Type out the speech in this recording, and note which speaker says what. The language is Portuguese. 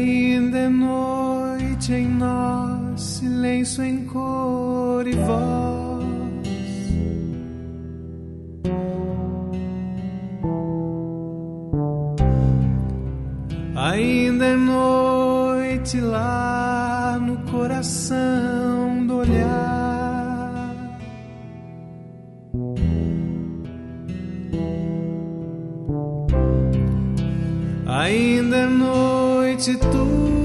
Speaker 1: Ainda é noite em nós, silêncio em cor e voz. Ainda é noite lá no coração do olhar. Ainda é noite, tu